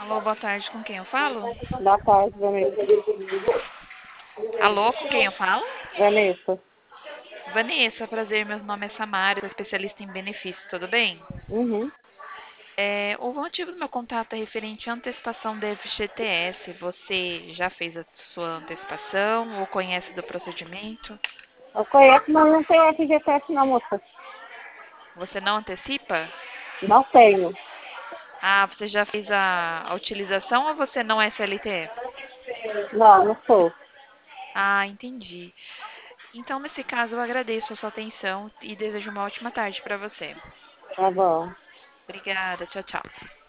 Alô, boa tarde, com quem eu falo? Boa tarde, Vanessa. Alô, com quem eu falo? Vanessa. Vanessa, prazer, meu nome é Samara, sou especialista em benefícios, tudo bem? Uhum. O motivo do meu contato é referente à antecipação da FGTS. Você já fez a sua antecipação ou conhece do procedimento? Eu conheço, mas não tenho FGTS não, moça. Você não antecipa? Não tenho. Ah, você já fez a utilização ou você não é CLT? Não, não sou. Ah, entendi. Então, nesse caso, eu agradeço a sua atenção e desejo uma ótima tarde para você. Tá bom. Obrigada, tchau, tchau.